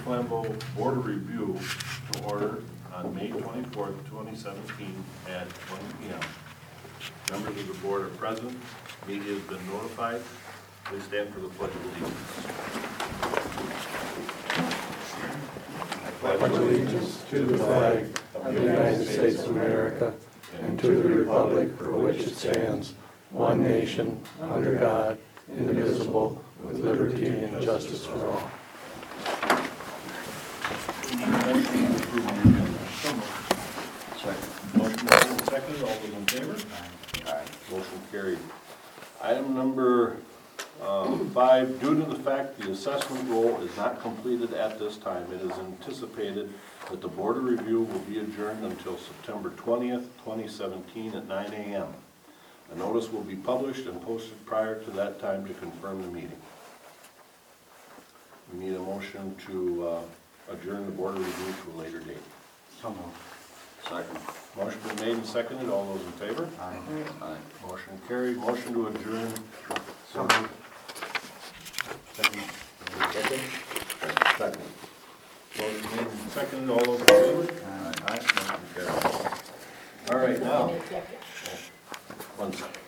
Colombo Board of Review to order on May 24th, 2017 at 1 p.m. Members of the board are present. Media has been notified. Please stand for the pledge of allegiance. I pledge allegiance to the flag of the United States of America and to the republic for which it stands, one nation, under God, indivisible, with liberty and justice for all. Motion made and seconded. All those in favor? Aye. Motion carried. Item number 5, due to the fact the assessment role is not completed at this time, it is anticipated that the Board of Review will be adjourned until September 20th, 2017 at 9 a.m. A notice will be published and posted prior to that time to confirm the meeting. We need a motion to adjourn the Board of Review to a later date. So moved. Second. Motion been made and seconded. All those in favor? Aye. Aye. Motion carried. Motion to adjourn. So moved. Second. Second. Motion made and seconded. All those in favor? Aye. Motion carried. All right, now. One second.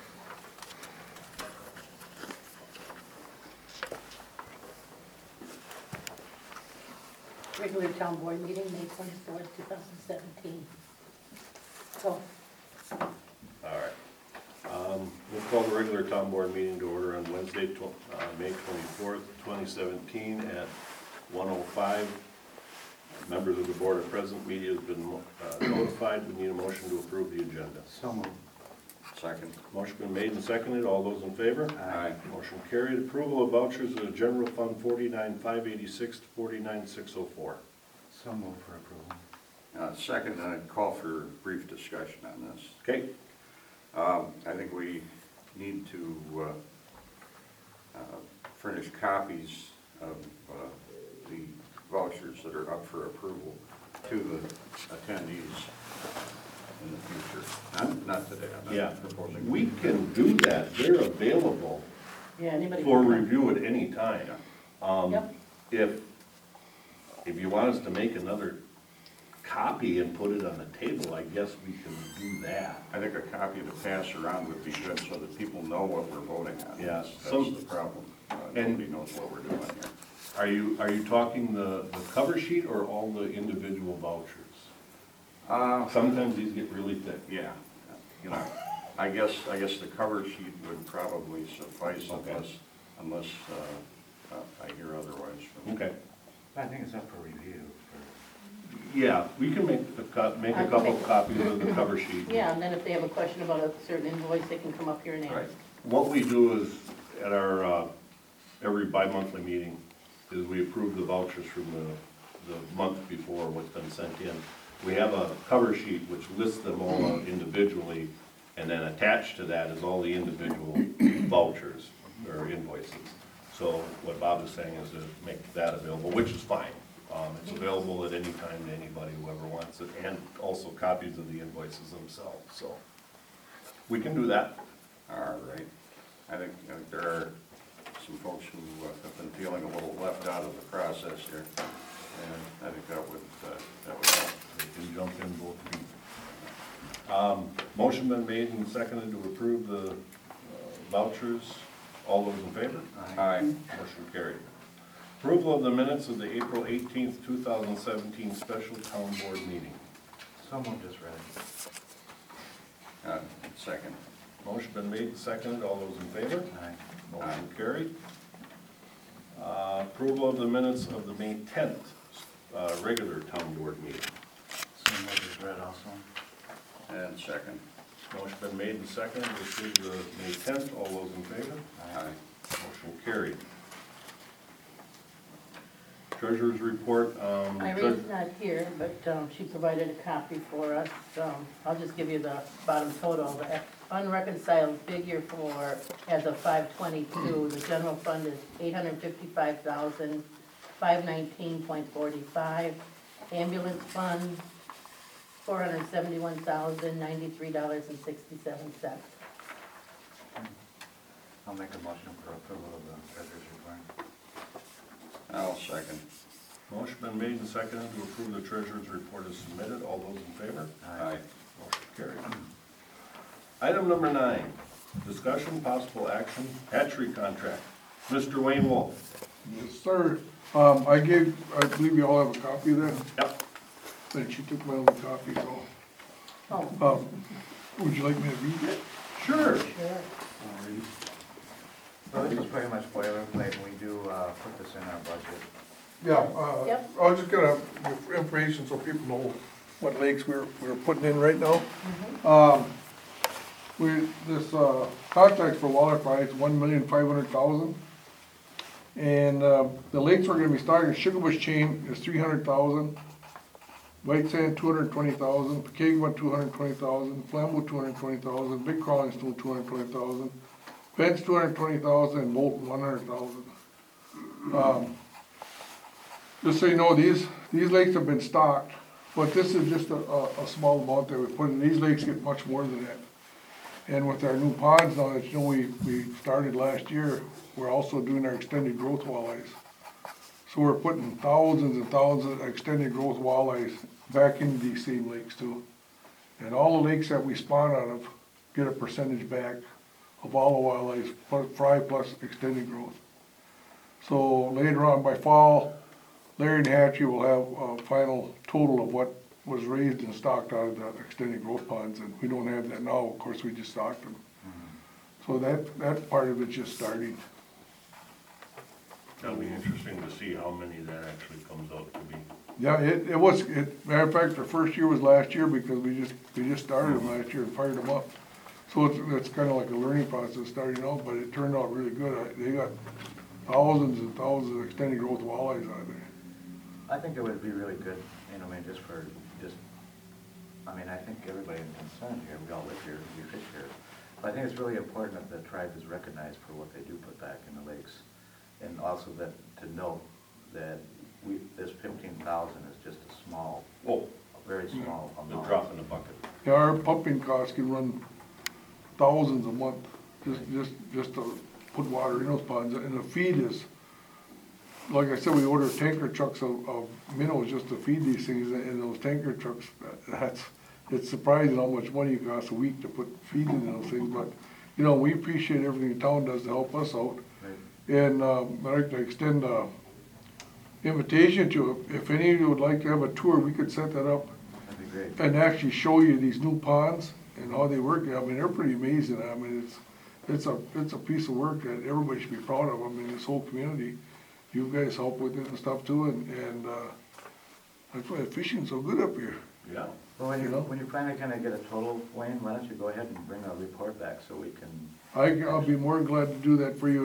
Regular town board meeting, May 24th, 2017. So, All right. We'll call the regular town board meeting to order on Wednesday, May 24th, 2017 at 1:05. Members of the board are present. Media has been notified. We need a motion to approve the agenda. So moved. Second. Motion been made and seconded. All those in favor? Aye. Motion carried. Approval of vouchers of the general fund 49,586 to 49,604. So moved for approval. Second, I'd call for brief discussion on this. Okay. I think we need to furnish copies of the vouchers that are up for approval to the attendees in the future. Not today, I'm Yeah. not proposing. We can do that. They're available yeah, anybody for can come. review at any time. Yep. If you want us to make another copy and put it on the table, I guess we can do that. I think a copy to pass around would be good so that people know what we're voting on. Yeah, That's some- the problem. and- Nobody knows what we're doing here. Are you talking the cover sheet or all the individual vouchers? Sometimes these get really thick. Yeah, you know, I guess the cover sheet would probably suffice Okay. unless I hear otherwise. Okay. I think it's up for review. Yeah, we can make a couple copies of the cover sheet. Yeah, and then if they have a question about a certain invoice, they can come up here and ask. Right. What we do is, at our, every bi-monthly meeting, is we approve the vouchers from the month before what's been sent in. We have a cover sheet which lists them all out individually, and then attached to that is all the individual vouchers or invoices. So what Bob is saying is to make that available, which is fine. It's available at any time to anybody, whoever wants it, and also copies of the invoices themselves, so we can do that. All right. I think there are some folks who have been feeling a little left out of the process here, and I think that would help. We can jump in both feet. Motion been made and seconded to approve the vouchers. All those in favor? Aye. Motion carried. Approval of the minutes of the April 18th, 2017 special town board meeting. So moved as read. Second. Motion been made and seconded. All those in favor? Aye. Motion carried. Approval of the minutes of the May 10th regular town board meeting. So moved as read also. And second. Motion been made and seconded to approve the May 10th. All those in favor? Aye. Motion carried. Treasurer's report. Irene's not here, but she provided a copy for us. I'll just give you the bottom total. The unreconciled figure for, as of 5/22, the general fund is $855,519.45. Ambulance fund, $471,093.67. I'll make a motion for approval of the treasurer's report. I'll second. Motion been made and seconded to approve the treasurer's report as submitted. All those in favor? Aye. Motion carried. Item number 9, discussion, possible action, hatchery contract. Mr. Wayne Wolf. Yes, sir. I believe you all have a copy of that, Yep. but she took my only copy, so, Oh, would you like me to read it? Sure. sure. So this is pretty much boilerplate, we do, put this in our budget. Yeah, Yep. I was just gonna give information so people know what lakes we're putting in right now. This contract for Waterfly is $1,500,000. And, the lakes we're gonna be starting, Sugar Bush Chain is $300,000. White Sand, $220,000, Pekegwa, $220,000, Flambeau, $220,000, Big Crawling Stone, $220,000, Vents, $220,000, and Bolton, $100,000. Just so you know, these lakes have been stocked, but this is just a small amount that we put in. These lakes get much more than that. And with our new ponds now that you know we started last year, we're also doing our extended growth walleyes. So we're putting thousands and thousands of extended growth walleyes back into these same lakes too. And all the lakes that we spawn out of get a percentage back of all the walleyes, fry plus extended growth. So later on by fall, Larry and Hatchie will have a final total of what was raised and stocked out of the extended growth ponds, and we don't have that now, of course, we just stocked them. So that part of it's just starting. That'll be interesting to see how many that actually comes out to be. Yeah, matter of fact, our first year was last year because we just started them last year and fired them up. So it's kinda like a learning process starting out, but it turned out really good. They got thousands and thousands of extended growth walleyes out there. I think it would be really good, I mean, I think everybody in concern here, we all live here, we fish here. But I think it's really important that the tribe is recognized for what they do put back in the lakes. And also that, to note that this 15,000 is just a small, Oh, a very small the amount. drop in the bucket. Yeah, our pumping costs can run thousands a month, just to put water in those ponds, and the feed is, like I said, we order tanker trucks of minnows just to feed these things, and those tanker trucks, it's surprising how much money it costs a week to put feed in those things, but, you know, we appreciate everything the town does to help us out. Right. And, I'd like to extend a invitation to, if any of you would like to have a tour, we could set that up That'd be great. and actually show you these new ponds and how they work. I mean, they're pretty amazing. I mean, it's a piece of work that everybody should be proud of. I mean, this whole community, you guys help with it and stuff too, and that's why fishing's so good up here. Yeah. Well, when You know? you finally kind of get a total, Wayne, why don't you go ahead and bring a report back so we can, I'll be more than glad to do that for you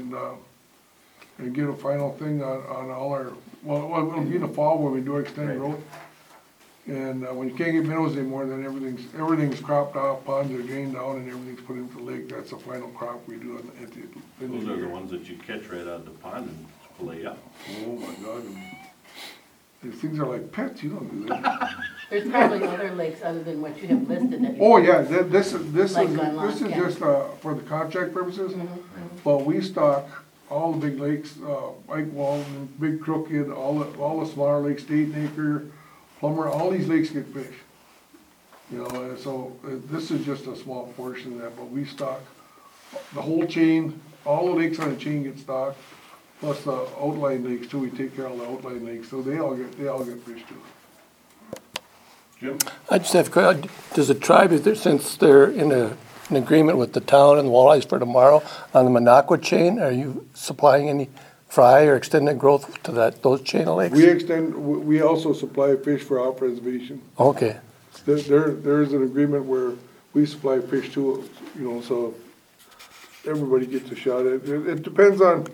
and get a final thing on all our, well, it'll be in the fall when we do our extended Right. growth. And when you can't get minnows anymore, then everything's cropped off, ponds are drained down and everything's put into the lake. That's the final crop we do at the end of Those the are the year. ones that you catch right out of the pond and fillet up. Oh my God. These things are like pets, you don't do that. There's probably other lakes other than what you have listed that. Oh, yeah, this is Like on Lost Cat. just, for the contract purposes. But we stock all the big lakes, Ike Walton, Big Crooked, all the smaller lakes, Dayton Acre, Plummer, all these lakes get fish. You know, and so this is just a small portion of that, but we stock the whole chain, all the lakes on the chain get stocked, plus the outlying lakes too, we take care of the outlying lakes, so they all get fish too. Jim? I just have, does the tribe, since they're in an agreement with the town and the walleyes for tomorrow on the Minocqua chain, are you supplying any fry or extended growth to those chain of lakes? We also supply fish for our preservation. Okay, There's an agreement where we supply fish too, you know, so everybody gets a shot at it. It depends on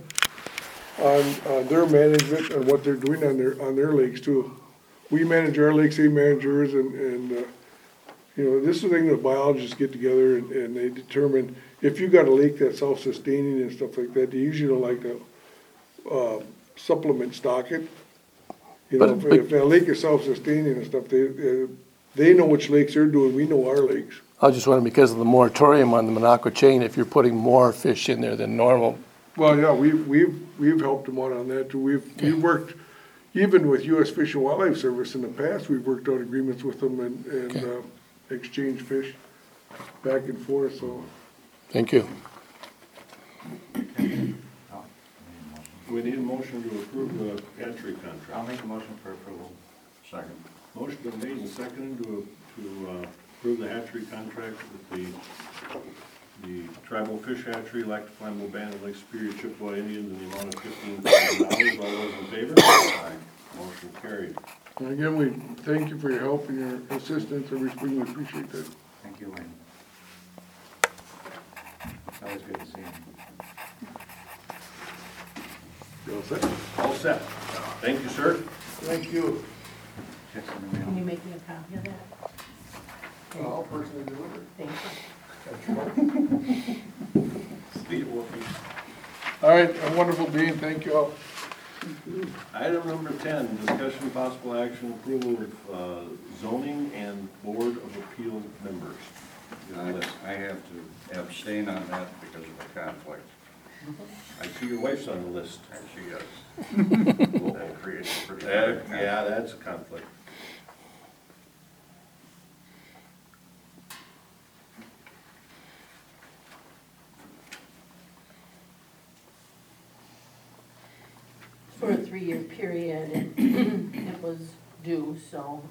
their management and what they're doing on their lakes too. We manage our lakes, they manage yours, and you know, this is the thing that biologists get together and they determine if you got a lake that's self-sustaining and stuff like that, they usually don't like to supplement stock it. You know, But- if a lake is self-sustaining and stuff, they know which lakes they're doing, we know our lakes. I was just wondering, because of the moratorium on the Minocqua chain, if you're putting more fish in there than normal. Well, yeah, we've helped them out on that too. We've worked, even with U.S. Fish and Wildlife Service in the past, we've worked out agreements with them and exchanged fish back and forth, so. Thank you. Oh, I need a motion. We need a motion to approve the hatchery I'll contract. make a motion for approval. Second. Motion been made and seconded to approve the hatchery contract with the tribal fish hatchery, Lac Du Flamme, Band, Lake Superior, Chippewa Indians in the amount of $15,000. All those in favor? Aye. Motion carried. And again, we thank you for your help and your assistance, and we really appreciate that. Thank you, Wayne. Always good to see you. You all set? All set. Thank you, sir. Thank you. Checks in the Can you mail. make me a copy of that? I'll personally deliver it. Thank you. Steve Wolfie. All right, a wonderful day, and thank you all. Item number 10, discussion possible action approval of zoning and board of appeal members. I have to abstain on that because of a conflict. I see your wife's on the list. And she is. That creates a pretty big conflict. Yeah, that's a conflict. For a 3-year period, and it was due, so,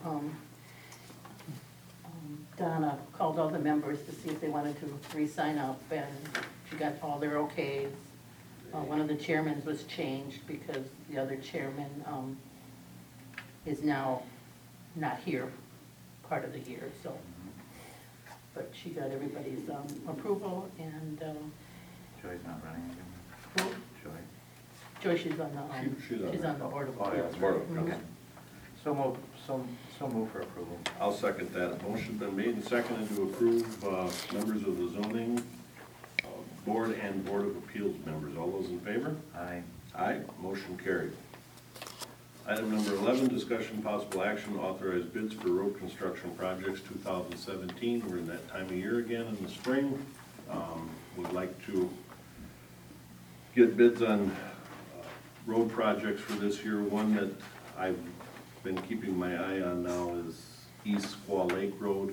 Donna called all the members to see if they wanted to re-sign up, and she got all their okays. One of the chairmans was changed because the other chairman, is now not here part of the year, so. But she got everybody's, approval, and, Joy's not running who- again. Joy. Joy, she's on the, She's on the- board of Oh, yeah, appeals. that's Board of Mhm. Appeals. So move for approval. I'll second that. Motion been made and seconded to approve members of the zoning board and board of appeals members. All those in favor? Aye. Aye. Motion carried. Item number 11, discussion possible action to authorize bids for road construction projects 2017. We're in that time of year again in the spring. Would like to get bids on road projects for this year. One that I've been keeping my eye on now is East Squaw Lake Road.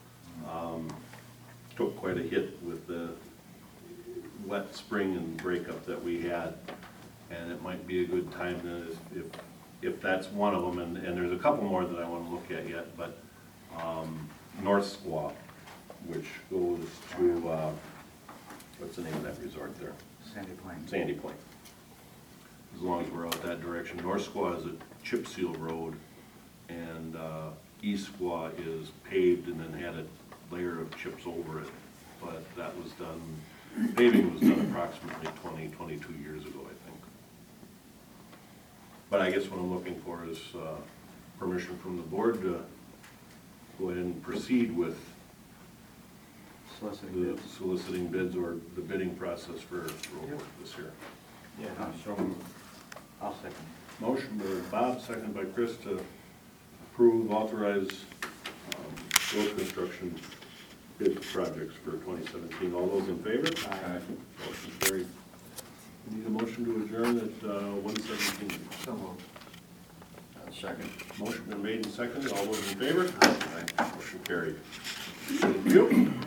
Took quite a hit with the wet spring and breakup that we had, and it might be a good time to, if that's one of them, and there's a couple more that I want to look at yet, but North Squaw, which goes to, what's the name of that resort there? Sandy Plain. Sandy Point. As long as we're out that direction. North Squaw is a chip seal road, and East Squaw is paved and then had a layer of chips over it. But that was done, paving was done approximately 22 years ago, I think. But I guess what I'm looking for is permission from the board to go ahead and proceed with Soliciting the bids. soliciting bids or the bidding process for road work this year. Yeah, So I'll second. Motion by Bob, second by Chris to approve, authorize road construction bid projects for 2017. All those in favor? Aye. Motion carried. We need a motion to adjourn at 1:17. So moved. second. Motion been made and seconded. All those in favor? Aye. Motion carried. Thank you.